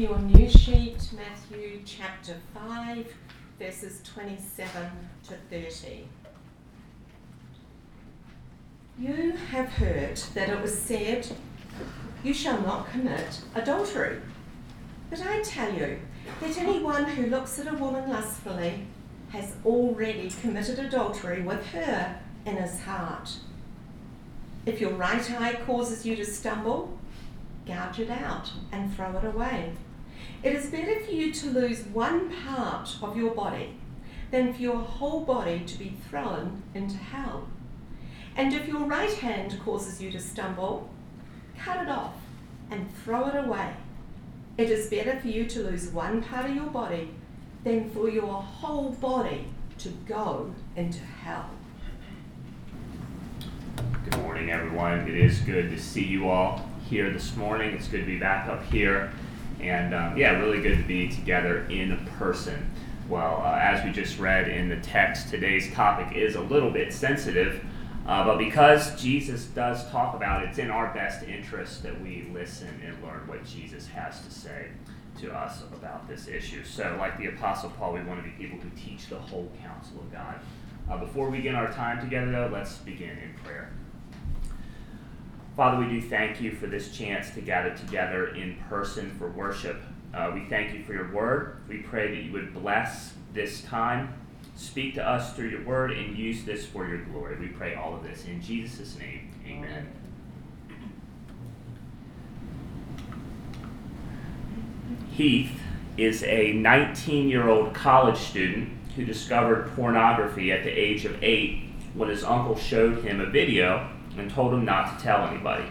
in your news sheet, Matthew chapter 5, verses 27 to 30. You have heard that it was said, "You shall not commit adultery." But I tell you that anyone who looks at a woman lustfully has already committed adultery with her in his heart. If your right eye causes you to stumble, gouge it out and throw it away. It is better for you to lose one part of your body than for your whole body to be thrown into hell. And if your right hand causes you to stumble, cut it off and throw it away. It is better for you to lose one part of your body than for your whole body to go into hell. Good morning, everyone. It is good to see you all here this morning. It's good to be back up here, and really good to be together in person. Well, as we just read in the text, today's topic is a little bit sensitive, but because Jesus does talk about it, it's in our best interest that we listen and learn what Jesus has to say to us about this issue. So, like the Apostle Paul, we want to be people who teach the whole counsel of God. Before we begin our time together, though, let's begin in prayer. Father, we do thank you for this chance to gather together in person for worship. We thank you for your word. We pray that you would bless this time, speak to us through your word, and use this for your glory. We pray all of this in Jesus' name. Amen. Heath is a 19-year-old college student who discovered pornography at the age of 8 when his uncle showed him a video and told him not to tell anybody.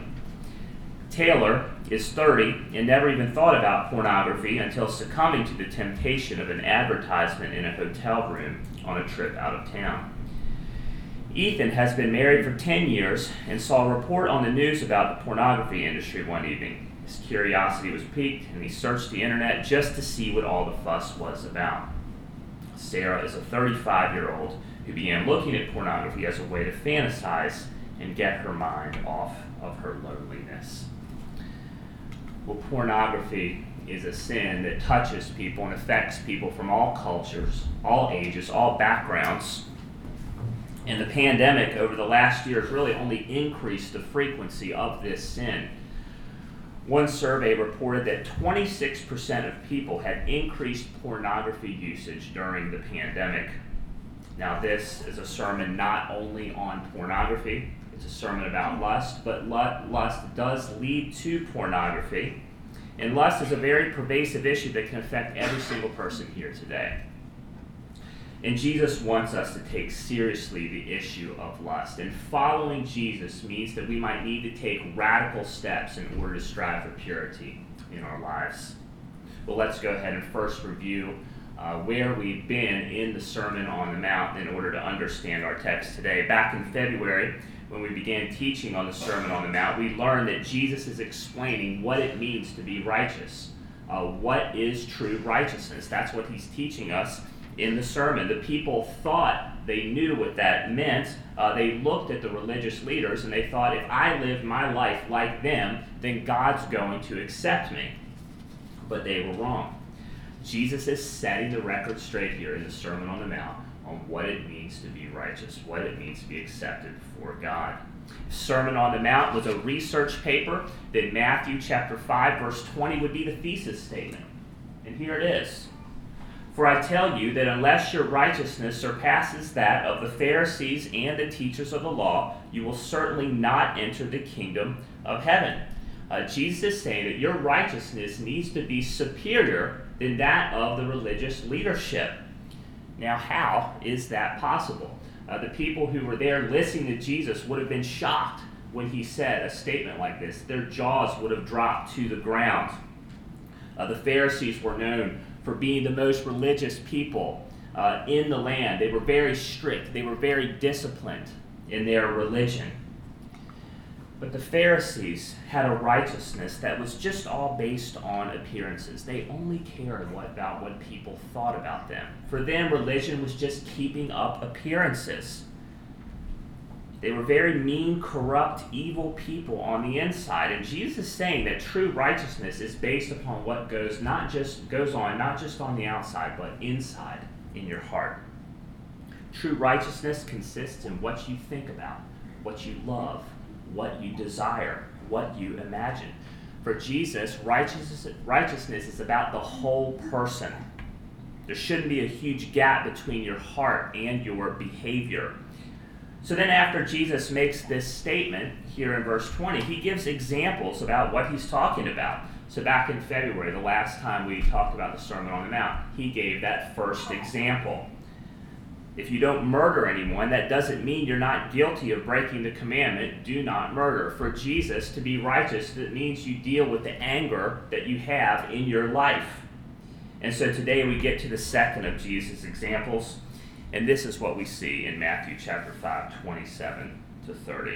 Taylor is 30 and never even thought about pornography until succumbing to the temptation of an advertisement in a hotel room on a trip out of town. Ethan has been married for 10 years and saw a report on the news about the pornography industry one evening. His curiosity was piqued and he searched the internet just to see what all the fuss was about. Sarah is a 35-year-old who began looking at pornography as a way to fantasize and get her mind off of her loneliness. Well, pornography is a sin that touches people and affects people from all cultures, all ages, all backgrounds. And the pandemic over the last year has really only increased the frequency of this sin. One survey reported that 26% of people had increased pornography usage during the pandemic. Now, this is a sermon not only on pornography, it's a sermon about lust, but lust does lead to pornography. And lust is a very pervasive issue that can affect every single person here today. And Jesus wants us to take seriously the issue of lust. And following Jesus means that we might need to take radical steps in order to strive for purity in our lives. Well, let's go ahead and first review where we've been in the Sermon on the Mount in order to understand our text today. Back in February, when we began teaching on the Sermon on the Mount, we learned that Jesus is explaining what it means to be righteous. What is true righteousness? That's what he's teaching us in the sermon. The people thought they knew what that meant. They looked at the religious leaders and they thought, if I live my life like them, then God's going to accept me. But they were wrong. Jesus is setting the record straight here in the Sermon on the Mount on what it means to be righteous, what it means to be accepted before God. Sermon on the Mount was a research paper. Then Matthew chapter 5, verse 20 would be the thesis statement. And here it is. For I tell you that unless your righteousness surpasses that of the Pharisees and the teachers of the law, you will certainly not enter the kingdom of heaven. Jesus is saying that your righteousness needs to be superior than that of the religious leadership. Now, how is that possible? The people who were there listening to Jesus would have been shocked when he said a statement like this. Their jaws would have dropped to the ground. The Pharisees were known for being the most religious people in the land. They were very strict. They were very disciplined in their religion. But the Pharisees had a righteousness that was just all based on appearances. They only cared about what people thought about them. For them, religion was just keeping up appearances. They were very mean, corrupt, evil people on the inside. And Jesus is saying that true righteousness is based upon what goes on not just on the outside, but inside in your heart. True righteousness consists in what you think about, what you love, what you desire, what you imagine. For Jesus, righteousness is about the whole person. There shouldn't be a huge gap between your heart and your behavior. So then after Jesus makes this statement here in verse 20, he gives examples about what he's talking about. So back in February, the last time we talked about the Sermon on the Mount, he gave that first example. If you don't murder anyone, that doesn't mean you're not guilty of breaking the commandment, do not murder. For Jesus to be righteous, that means you deal with the anger that you have in your life. And so today we get to the second of Jesus' examples, and this is what we see in Matthew chapter 5, 27 to 30.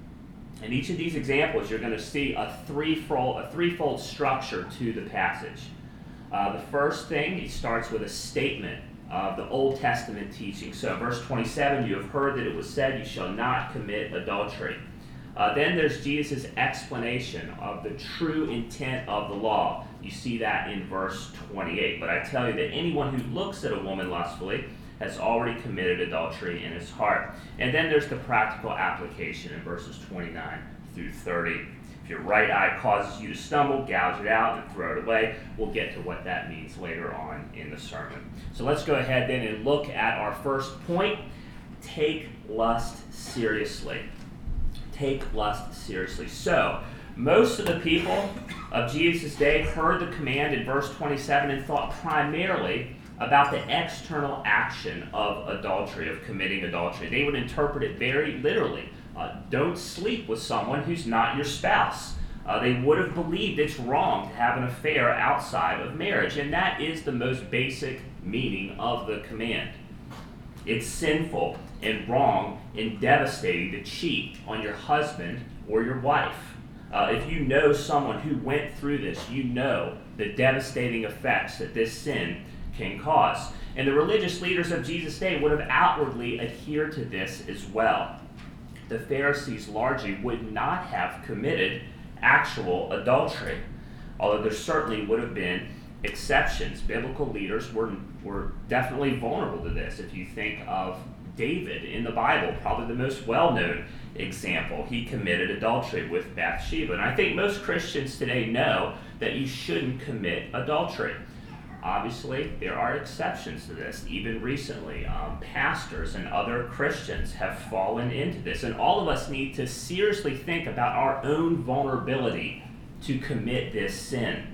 In each of these examples, you're going to see a threefold structure to the passage. The first thing, he starts with a statement of the Old Testament teaching. So verse 27, you have heard that it was said, you shall not commit adultery. Then there's Jesus' explanation of the true intent of the law. You see that in verse 28. But I tell you that anyone who looks at a woman lustfully has already committed adultery in his heart. And then there's the practical application in verses 29 through 30. If your right eye causes you to stumble, gouge it out and throw it away. We'll get to what that means later on in the sermon. So let's go ahead then and look at our first point. Take lust seriously. Take lust seriously. So, most of the people of Jesus' day heard the command in verse 27 and thought primarily about the external action of adultery, of committing adultery. They would interpret it very literally. Don't sleep with someone who's not your spouse. They would have believed it's wrong to have an affair outside of marriage, and that is the most basic meaning of the command. It's sinful and wrong and devastating to cheat on your husband or your wife. If you know someone who went through this, you know the devastating effects that this sin can cause. And the religious leaders of Jesus' day would have outwardly adhered to this as well. The Pharisees largely would not have committed actual adultery, although there certainly would have been exceptions. Biblical leaders were definitely vulnerable to this. If you think of David in the Bible, probably the most well-known example, he committed adultery with Bathsheba. And I think most Christians today know that you shouldn't commit adultery. Obviously, there are exceptions to this. Even recently, pastors and other Christians have fallen into this. And all of us need to seriously think about our own vulnerability to commit this sin.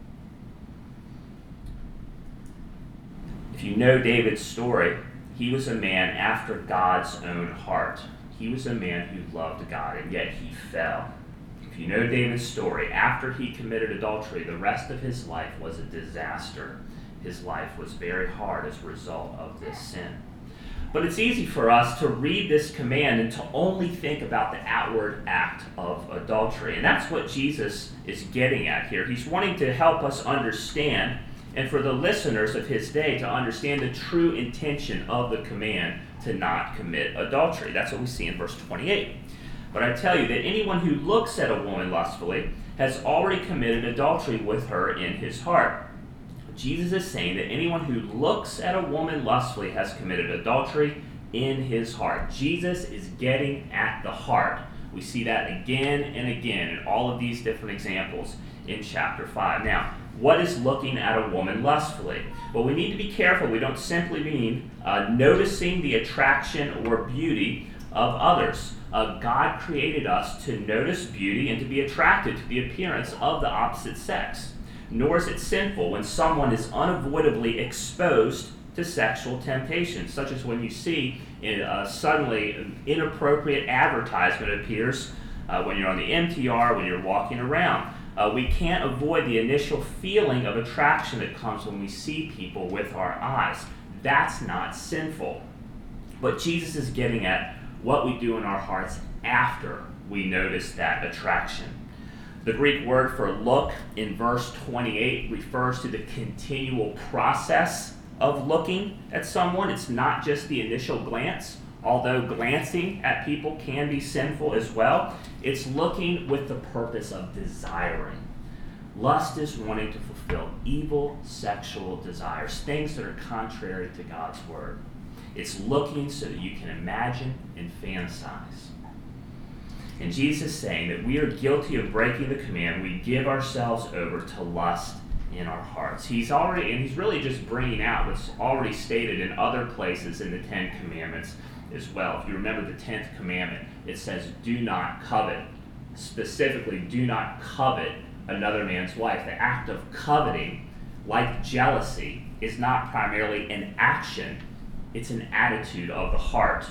If you know David's story, he was a man after God's own heart. He was a man who loved God, and yet he fell. If you know David's story, after he committed adultery, the rest of his life was a disaster. His life was very hard as a result of this sin. But it's easy for us to read this command and to only think about the outward act of adultery. And that's what Jesus is getting at here. He's wanting to help us understand, and for the listeners of his day to understand the true intention of the command to not commit adultery. That's what we see in verse 28. But I tell you that anyone who looks at a woman lustfully has already committed adultery with her in his heart. Jesus is saying that anyone who looks at a woman lustfully has committed adultery in his heart. Jesus is getting at the heart. We see that again and again in all of these different examples in chapter 5. Now, what is looking at a woman lustfully? Well, we need to be careful. We don't simply mean noticing the attraction or beauty of others. God created us to notice beauty and to be attracted to the appearance of the opposite sex. Nor is it sinful when someone is unavoidably exposed to sexual temptation, such as when you see suddenly an inappropriate advertisement appears when you're on the MTR, when you're walking around. We can't avoid the initial feeling of attraction that comes when we see people with our eyes. That's not sinful. But Jesus is getting at what we do in our hearts after we notice that attraction. The Greek word for look in verse 28 refers to the continual process of looking at someone. It's not just the initial glance Although glancing at people can be sinful as well, it's looking with the purpose of desiring. Lust is wanting to fulfill evil sexual desires, things that are contrary to God's word. It's looking so that you can imagine and fantasize. And Jesus is saying that we are guilty of breaking the command. We give ourselves over to lust in our hearts. He's really just bringing out what's already stated in other places in the Ten Commandments as well. If you remember the 10th commandment, it says, do not covet. Specifically, do not covet another man's wife. The act of coveting, like jealousy, is not primarily an action, it's an attitude of the heart.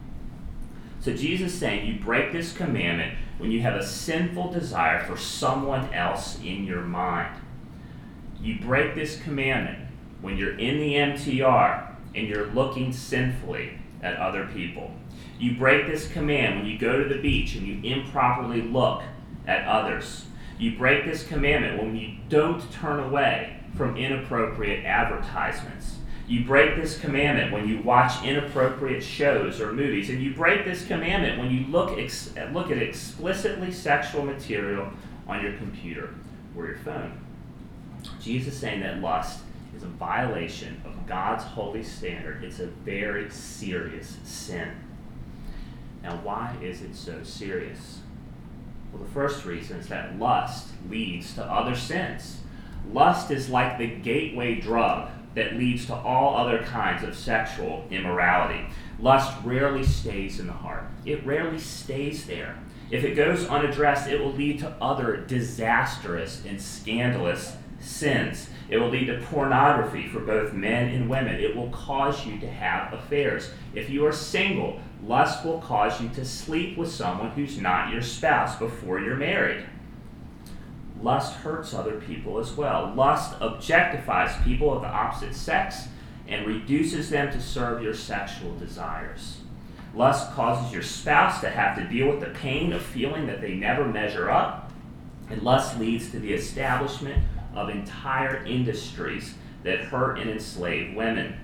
So Jesus is saying you break this commandment when you have a sinful desire for someone else in your mind. You break this commandment when you're in the MTR and you're looking sinfully at other people. You break this command when you go to the beach and you improperly look at others. You break this commandment when you don't turn away from inappropriate advertisements. You break this commandment when you watch inappropriate shows or movies. And you break this commandment when you look at explicitly sexual material on your computer or your phone. Jesus is saying that lust is a violation of God's holy standard. It's a very serious sin. Now, why is it so serious? Well, the first reason is that lust leads to other sins. Lust is like the gateway drug that leads to all other kinds of sexual immorality. Lust rarely stays in the heart. It rarely stays there. If it goes unaddressed, it will lead to other disastrous and scandalous sins. It will lead to pornography for both men and women. It will cause you to have affairs. If you are single, lust will cause you to sleep with someone who's not your spouse before you're married. Lust hurts other people as well. Lust objectifies people of the opposite sex and reduces them to serve your sexual desires. Lust causes your spouse to have to deal with the pain of feeling that they never measure up. And lust leads to the establishment of entire industries that hurt and enslave women.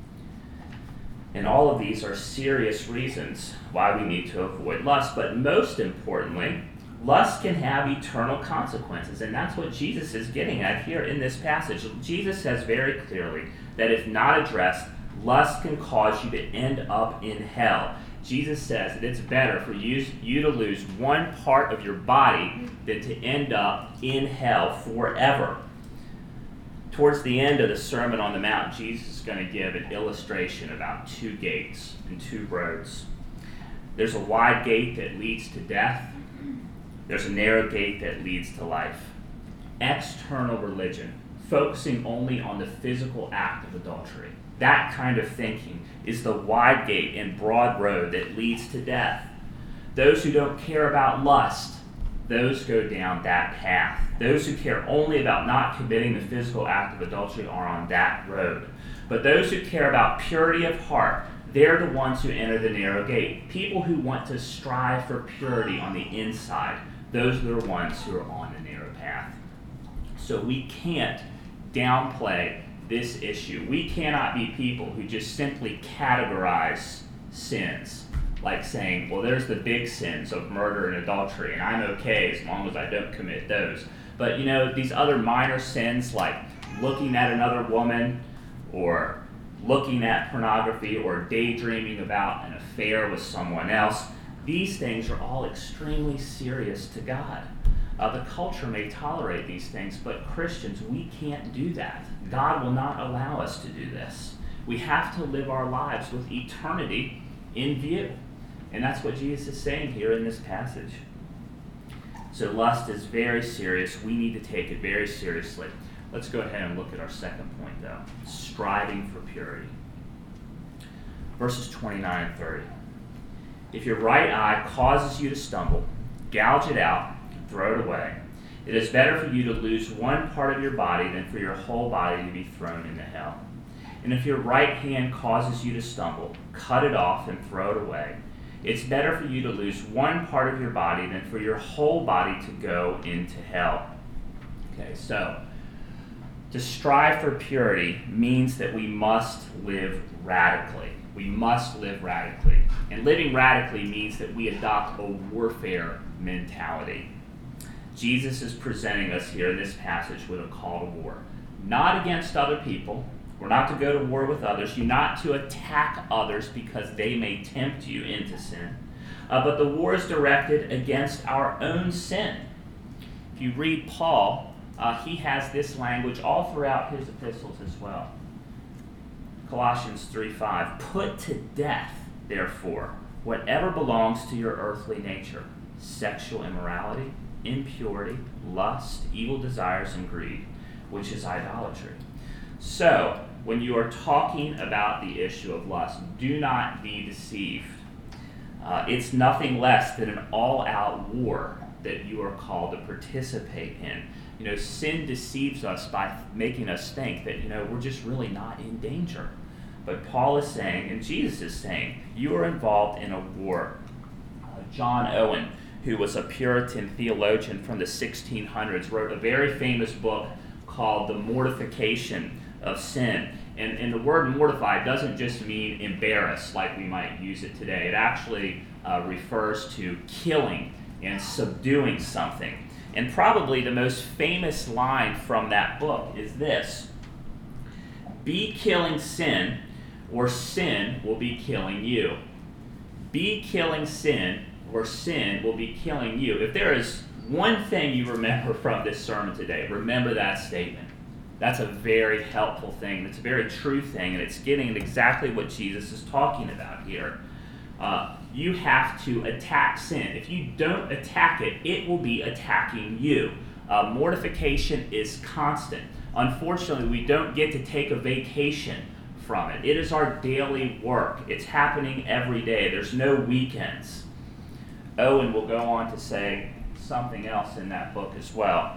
And all of these are serious reasons why we need to avoid lust. But most importantly, lust can have eternal consequences, and that's what Jesus is getting at here in this passage. Jesus says very clearly that if not addressed, lust can cause you to end up in hell. Jesus says that it's better for you to lose one part of your body than to end up in hell forever. Towards the end of the Sermon on the Mount, Jesus is going to give an illustration about two gates and two roads. There's a wide gate that leads to death. There's a narrow gate that leads to life. External religion, focusing only on the physical act of adultery. That kind of thinking is the wide gate and broad road that leads to death. Those who don't care about lust, those go down that path. Those who care only about not committing the physical act of adultery are on that road. But those who care about purity of heart, they're the ones who enter the narrow gate. People who want to strive for purity on the inside, those are the ones who are on the narrow path. So we can't downplay this issue. We cannot be people who just simply categorize sins, like saying, well, there's the big sins of murder and adultery, and I'm okay as long as I don't commit those. But, these other minor sins like looking at another woman or looking at pornography or daydreaming about an affair with someone else, these things are all extremely serious to God. The culture may tolerate these things, but Christians, we can't do that. God will not allow us to do this. We have to live our lives with eternity in view. And that's what Jesus is saying here in this passage. So lust is very serious. We need to take it very seriously. Let's go ahead and look at our second point, though. Striving for purity. Verses 29 and 30. If your right eye causes you to stumble, gouge it out and throw it away. It is better for you to lose one part of your body than for your whole body to be thrown into hell. And if your right hand causes you to stumble, cut it off and throw it away. It's better for you to lose one part of your body than for your whole body to go into hell. Okay, so to strive for purity means that we must live radically. we must live radically. And living radically means that we adopt a warfare mentality. Jesus is presenting us here in this passage with a call to war. Not against other people. We're not to go to war with others. You're not to attack others because they may tempt you into sin. But the war is directed against our own sin. If you read Paul, he has this language all throughout his epistles as well. Colossians 3:5, put to death, therefore, whatever belongs to your earthly nature, sexual immorality, impurity, lust, evil desires, and greed, which is idolatry. So, when you are talking about the issue of lust, do not be deceived. It's nothing less than an all-out war that you are called to participate in. Sin deceives us by making us think that, we're just really not in danger. But Paul is saying, and Jesus is saying, you are involved in a war. John Owen, who was a Puritan theologian from the 1600s, wrote a very famous book called The Mortification of Sin. And the word mortify doesn't just mean embarrass like we might use it today. It actually refers to killing and subduing something. And probably the most famous line from that book is this: be killing sin, or sin will be killing you. Be killing sin, or sin will be killing you. If there is one thing you remember from this sermon today, remember that statement. That's a very helpful thing. It's a very true thing, and it's getting at exactly what Jesus is talking about here. You have to attack sin. If you don't attack it, it will be attacking you. Mortification is constant. Unfortunately, we don't get to take a vacation from it. It is our daily work. It's happening every day. There's no weekends. Owen will go on to say something else in that book as well.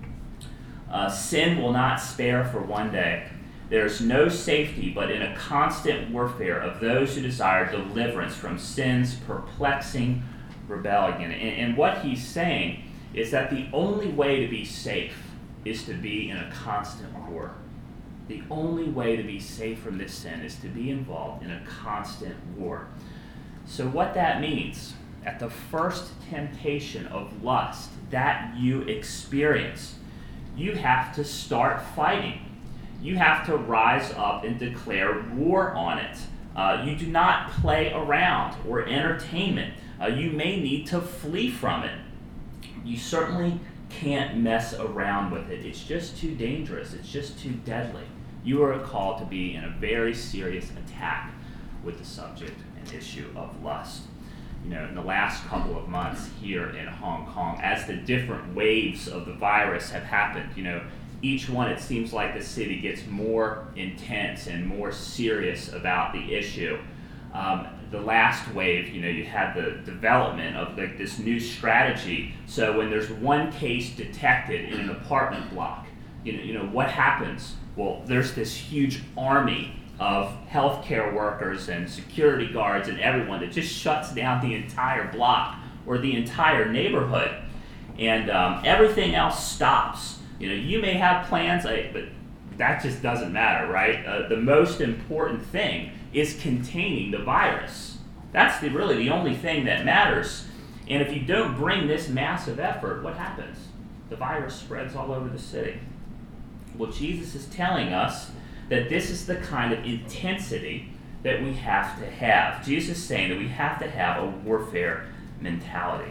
Sin will not spare for one day. There is no safety but in a constant warfare of those who desire deliverance from sin's perplexing rebellion. And what he's saying is that the only way to be safe is to be in a constant war. The only way to be safe from this sin is to be involved in a constant war. So what that means, at the first temptation of lust that you experience, you have to start fighting. You have to rise up and declare war on it. You do not play around or entertain it. You may need to flee from it. You certainly can't mess around with it. It's just too dangerous. It's just too deadly. You are called to be in a very serious attack with the subject and issue of lust. In the last couple of months here in Hong Kong, as the different waves of the virus have happened, each one, it seems like the city gets more intense and more serious about the issue. The last wave, you had the development of this new strategy. So when there's one case detected in an apartment block, what happens? Well, there's this huge army of healthcare workers and security guards and everyone that just shuts down the entire block or the entire neighborhood, and everything else stops. You may have plans, but that just doesn't matter, right? The most important thing is containing the virus. That's really the only thing that matters. And if you don't bring this massive effort, what happens? The virus spreads all over the city. Well, Jesus is telling us that this is the kind of intensity that we have to have. Jesus is saying that we have to have a warfare mentality.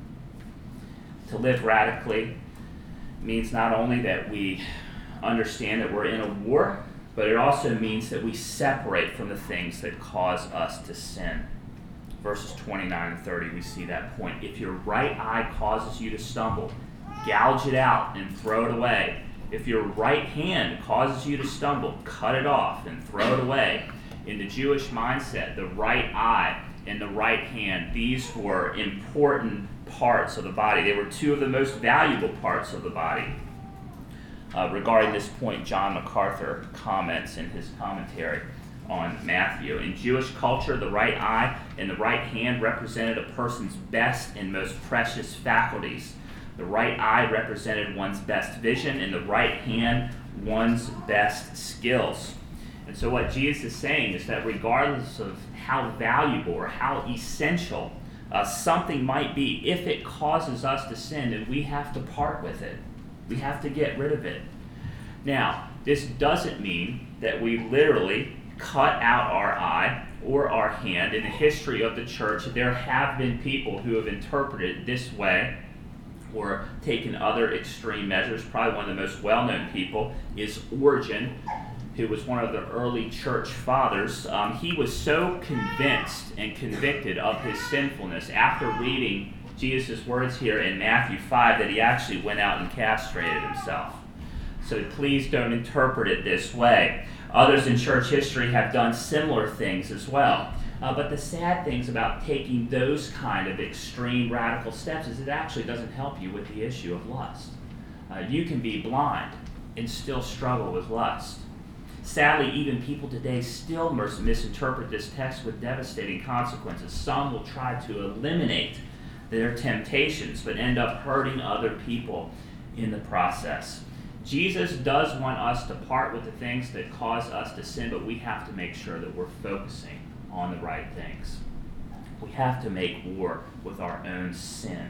To live radically means not only that we understand that we're in a war, but it also means that we separate from the things that cause us to sin. Verses 29 and 30, we see that point. If your right eye causes you to stumble, gouge it out and throw it away. If your right hand causes you to stumble, cut it off and throw it away. In the Jewish mindset, the right eye and the right hand, these were important parts of the body. They were two of the most valuable parts of the body. Regarding this point, John MacArthur comments in his commentary on Matthew. In Jewish culture, the right eye and the right hand represented a person's best and most precious faculties. The right eye represented one's best vision, and the right hand, one's best skills. And so what Jesus is saying is that regardless of how valuable or how essential something might be, if it causes us to sin, then we have to part with it. We have to get rid of it. Now, this doesn't mean that we literally cut out our eye or our hand. In the history of the church, there have been people who have interpreted it this way or taken other extreme measures. Probably one of the most well-known people is Origen, who was one of the early church fathers. He was so convinced and convicted of his sinfulness after reading Jesus' words here in Matthew 5 that he actually went out and castrated himself. So please don't interpret it this way. Others in church history have done similar things as well. But the sad things about taking those kind of extreme radical steps is it actually doesn't help you with the issue of lust. You can be blind and still struggle with lust. Sadly, even people today still misinterpret this text with devastating consequences. Some will try to eliminate their temptations, but end up hurting other people in the process. Jesus does want us to part with the things that cause us to sin, but we have to make sure that we're focusing on the right things. We have to make war with our own sin.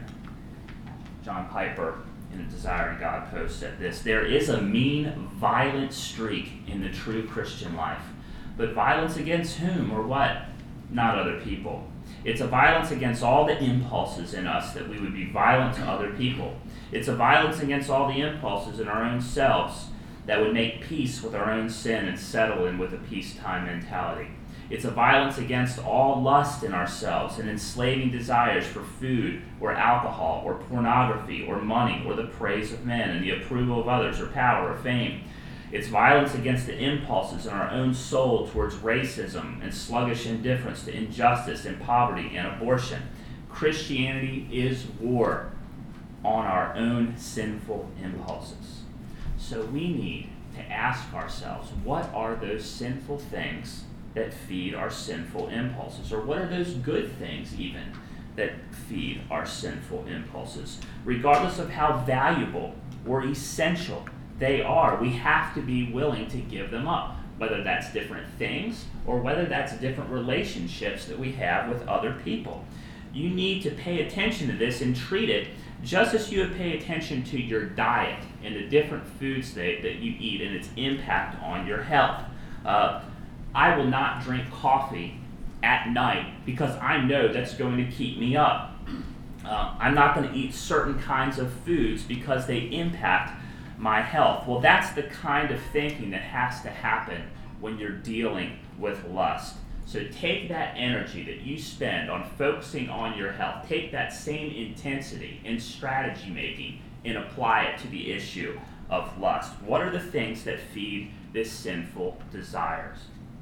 John Piper, in the Desiring God post, said this: "There is a mean, violent streak in the true Christian life. But violence against whom or what? Not other people. It's a violence against all the impulses in us that we would be violent to other people. It's a violence against all the impulses in our own selves that would make peace with our own sin and settle in with a peacetime mentality. It's a violence against all lust in ourselves and enslaving desires for food or alcohol or pornography or money or the praise of men and the approval of others or power or fame. It's violence against the impulses in our own soul towards racism and sluggish indifference to injustice and poverty and abortion. Christianity is war on our own sinful impulses." So we need to ask ourselves, what are those sinful things that feed our sinful impulses? Or what are those good things even that feed our sinful impulses? Regardless of how valuable or essential they are, we have to be willing to give them up, whether that's different things or whether that's different relationships that we have with other people. You need to pay attention to this and treat it just as you would pay attention to your diet and the different foods that you eat and its impact on your health. I will not drink coffee at night because I know that's going to keep me up. I'm not going to eat certain kinds of foods because they impact my health. Well, that's the kind of thinking that has to happen when you're dealing with lust. So take that energy that you spend on focusing on your health, take that same intensity in strategy making and apply it to the issue of lust. What are the things that feed this sinful desires?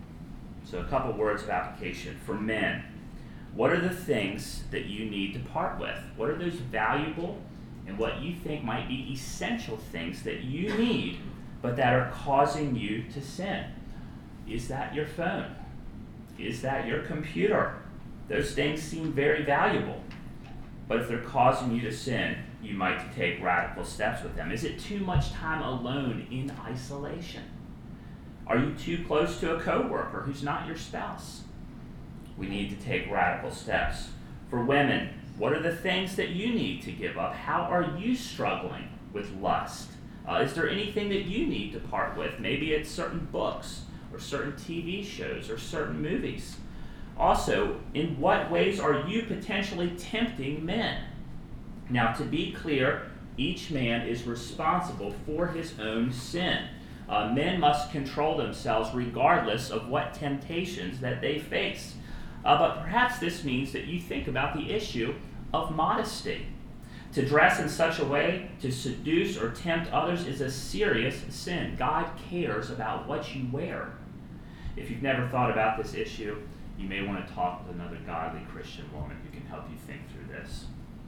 So a couple words of application. For men, what are the things that you need to part with? What are those valuable and what you think might be essential things that you need but that are causing you to sin? Is that your phone? Is that your computer? Those things seem very valuable, but if they're causing you to sin, you might take radical steps with them. Is it too much time alone in isolation? Are you too close to a coworker who's not your spouse? We need to take radical steps. For women, what are the things that you need to give up? How are you struggling with lust? Is there anything that you need to part with? Maybe it's certain books or certain TV shows or certain movies. Also, in what ways are you potentially tempting men? Now, to be clear, each man is responsible for his own sin. Men must control themselves regardless of what temptations that they face. But perhaps this means that you think about the issue of modesty. To dress in such a way to seduce or tempt others is a serious sin. God cares about what you wear. If you've never thought about this issue, you may want to talk with another godly Christian woman who can help you think through this.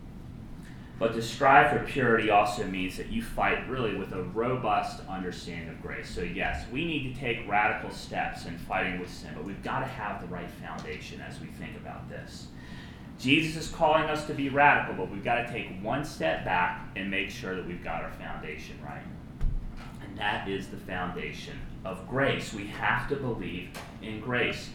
But to strive for purity also means that you fight really with a robust understanding of grace. So yes, we need to take radical steps in fighting with sin, but we've got to have the right foundation as we think about this. Jesus is calling us to be radical, but we've got to take one step back and make sure that we've got our foundation right. And that is the foundation of grace. We have to believe in grace.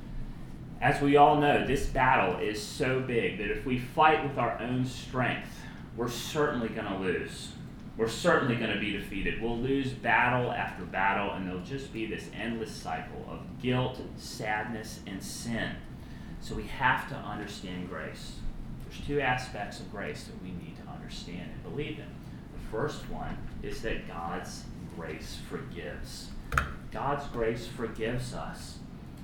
As we all know, this battle is so big that if we fight with our own strength, we're certainly going to lose. We're certainly going to be defeated. We'll lose battle after battle, and there'll just be this endless cycle of guilt, sadness, and sin. So we have to understand grace. There's two aspects of grace that we need to understand and believe in. The first one is that God's grace forgives. God's grace forgives us.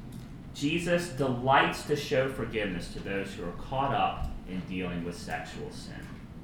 Jesus delights to show forgiveness to those who are caught up in dealing with sexual sin.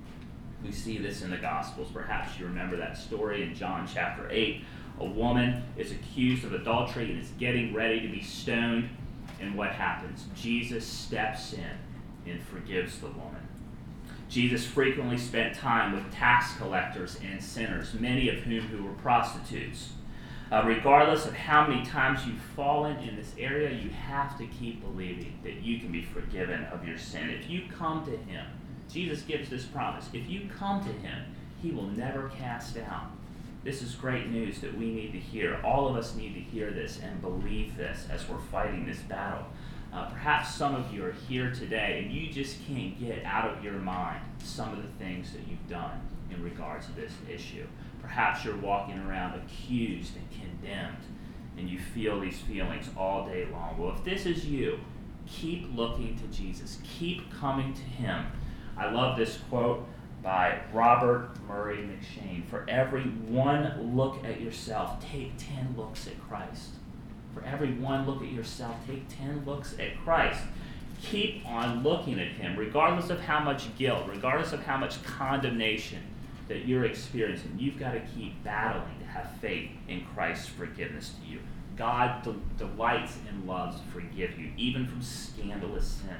We see this in the Gospels. Perhaps you remember that story in John chapter 8. A woman is accused of adultery and is getting ready to be stoned. And what happens? Jesus steps in and forgives the woman. Jesus frequently spent time with tax collectors and sinners, many of whom were prostitutes. Regardless of how many times you've fallen in this area, you have to keep believing that you can be forgiven of your sin. If you come to him, Jesus gives this promise. If you come to him, he will never cast out. This is great news that we need to hear. All of us need to hear this and believe this as we're fighting this battle. Perhaps some of you are here today and you just can't get out of your mind some of the things that you've done in regards to this issue. Perhaps you're walking around accused and condemned and you feel these feelings all day long. Well, if this is you, keep looking to Jesus. Keep coming to him. I love this quote by Robert Murray McShane. For every one look at yourself, take 10 looks at Christ. For every one look at yourself, take 10 looks at Christ. Keep on looking at him, regardless of how much guilt, regardless of how much condemnation that you're experiencing. You've got to keep battling to have faith in Christ's forgiveness to you. God delights and loves to forgive you, even from scandalous sin.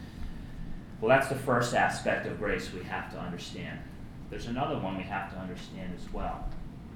Well, that's the first aspect of grace we have to understand. There's another one we have to understand as well.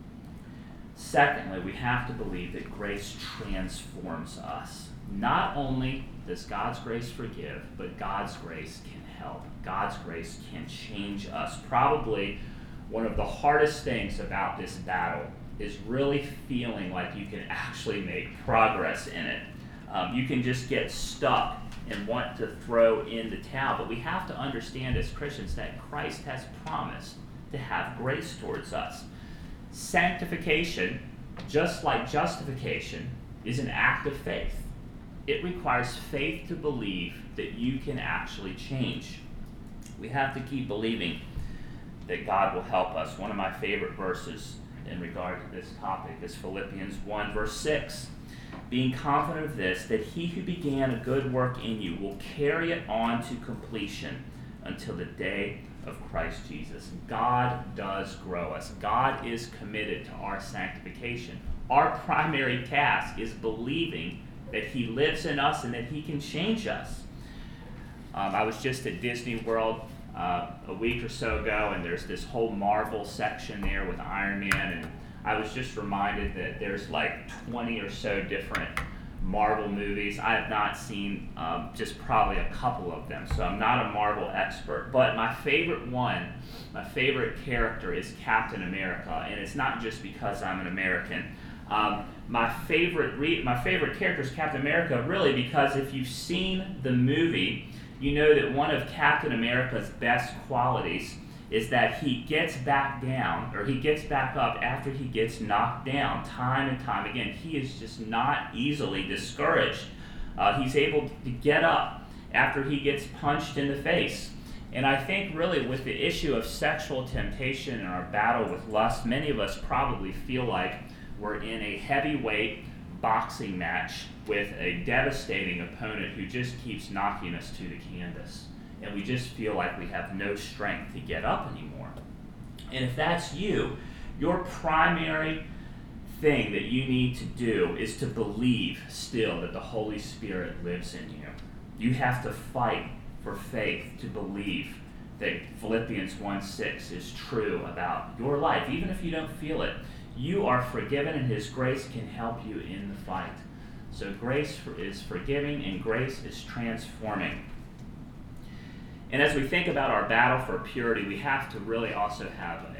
Secondly, we have to believe that grace transforms us. Not only does God's grace forgive, but God's grace can help. God's grace can change us. Probably one of the hardest things about this battle is really feeling like you can actually make progress in it. You can just get stuck and want to throw in the towel. But we have to understand as Christians that Christ has promised to have grace towards us. Sanctification, just like justification, is an act of faith. It requires faith to believe that you can actually change. We have to keep believing that God will help us. One of my favorite verses in regard to this topic is Philippians 1, verse 6. Being confident of this, that he who began a good work in you will carry it on to completion until the day of Christ Jesus. God does grow us. God is committed to our sanctification. Our primary task is believing that he lives in us and that he can change us. I was just at Disney World a week or so ago, and there's this whole Marvel section there with Iron Man, and I was just reminded that there's like 20 or so different Marvel movies. I have not seen just probably a couple of them, so I'm not a Marvel expert. But my favorite character is Captain America, and it's not just because I'm an American. My favorite character is Captain America, really, because if you've seen the movie, you know that one of Captain America's best qualities is that he gets back down, or he gets back up after he gets knocked down time and time again. He is just not easily discouraged. He's able to get up after he gets punched in the face. And I think really with the issue of sexual temptation and our battle with lust, many of us probably feel like we're in a heavyweight boxing match with a devastating opponent who just keeps knocking us to the canvas. And we just feel like we have no strength to get up anymore. And if that's you, your primary thing that you need to do is to believe still that the Holy Spirit lives in you. You have to fight for faith to believe that Philippians 1:6 is true about your life. Even if you don't feel it, you are forgiven and his grace can help you in the fight. So grace is forgiving and grace is transforming. And as we think about our battle for purity, we have to really also have a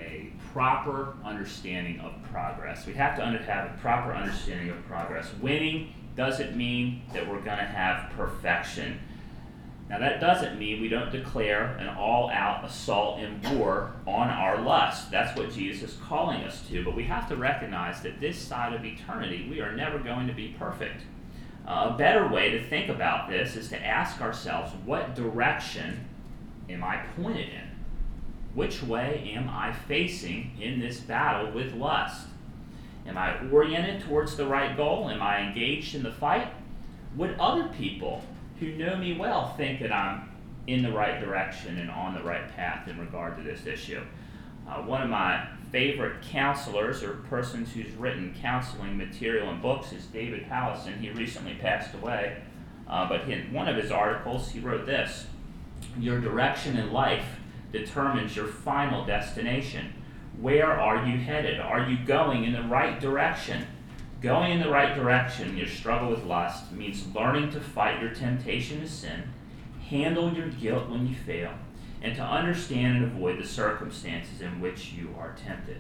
proper understanding of progress. We have to have a proper understanding of progress. Winning doesn't mean that we're going to have perfection. Now, that doesn't mean we don't declare an all-out assault and war on our lust. That's what Jesus is calling us to. But we have to recognize that this side of eternity, we are never going to be perfect. A better way to think about this is to ask ourselves, what direction am I pointed in? Which way am I facing in this battle with lust? Am I oriented towards the right goal? Am I engaged in the fight? Would other people who know me well think that I'm in the right direction and on the right path in regard to this issue? One of my favorite counselors or persons who's written counseling material and books is David Powlison. He recently passed away, but in one of his articles he wrote this: your direction in life determines your final destination. Where are you headed? Are you going in the right direction? Going in the right direction in your struggle with lust means learning to fight your temptation to sin, handle your guilt when you fail, and to understand and avoid the circumstances in which you are tempted.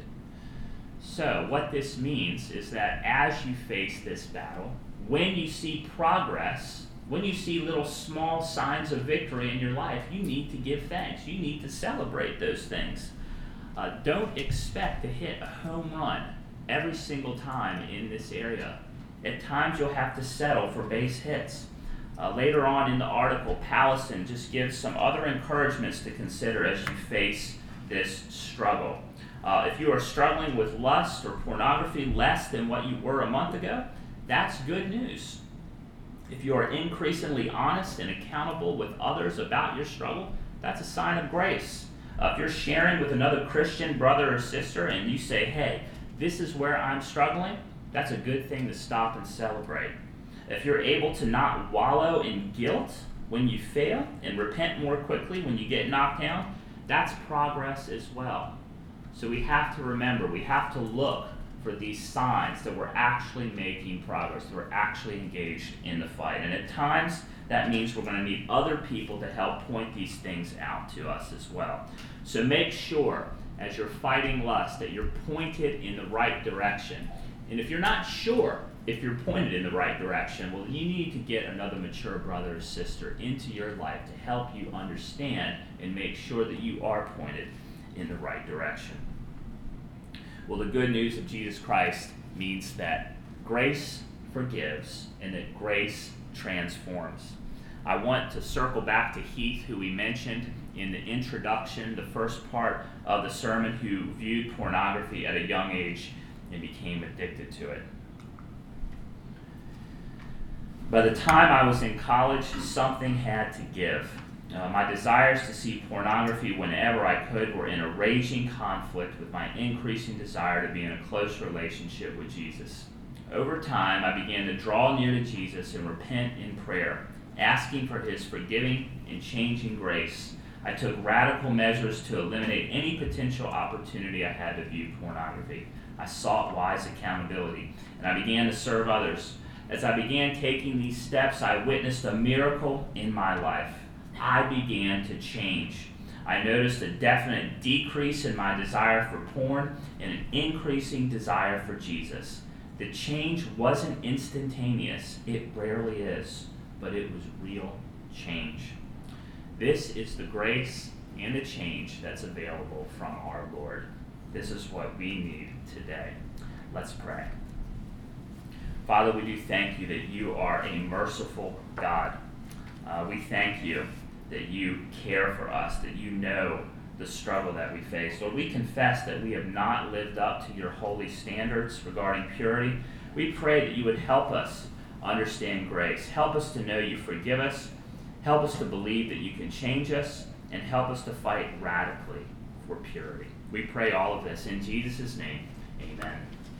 So, what this means is that as you face this battle, when you see progress, when you see little small signs of victory in your life, you need to give thanks. You need to celebrate those things. Don't expect to hit a home run every single time in this area. At times you'll have to settle for base hits. Later on in the article, Powlison just gives some other encouragements to consider as you face this struggle. If you are struggling with lust or pornography less than what you were a month ago, that's good news. If you are increasingly honest and accountable with others about your struggle, that's a sign of grace. If you're sharing with another Christian brother or sister and you say, hey, this is where I'm struggling, that's a good thing to stop and celebrate. If you're able to not wallow in guilt when you fail and repent more quickly when you get knocked down, that's progress as well. So we have to remember, we have to look for these signs that we're actually making progress, that we're actually engaged in the fight. And at times, that means we're going to need other people to help point these things out to us as well. So make sure, as you're fighting lust, that you're pointed in the right direction. And if you're not sure if you're pointed in the right direction, well, you need to get another mature brother or sister into your life to help you understand and make sure that you are pointed in the right direction. Well, the good news of Jesus Christ means that grace forgives and that grace transforms. I want to circle back to Heath, who we mentioned in the introduction, the first part of the sermon, who viewed pornography at a young age and became addicted to it. By the time I was in college, something had to give. My desires to see pornography whenever I could were in a raging conflict with my increasing desire to be in a close relationship with Jesus. Over time, I began to draw near to Jesus and repent in prayer, asking for his forgiving and changing grace. I took radical measures to eliminate any potential opportunity I had to view pornography. I sought wise accountability, and I began to serve others. As I began taking these steps, I witnessed a miracle in my life. I began to change. I noticed a definite decrease in my desire for porn and an increasing desire for Jesus. The change wasn't instantaneous. It rarely is, but it was real change. This is the grace and the change that's available from our Lord. This is what we need today. Let's pray. Father, we do thank you that you are a merciful God. We thank you that you care for us, that you know the struggle that we face. Lord, we confess that we have not lived up to your holy standards regarding purity. We pray that you would help us understand grace. Help us to know you forgive us. Help us to believe that you can change us, and help us to fight radically for purity. We pray all of this in Jesus' name. Amen.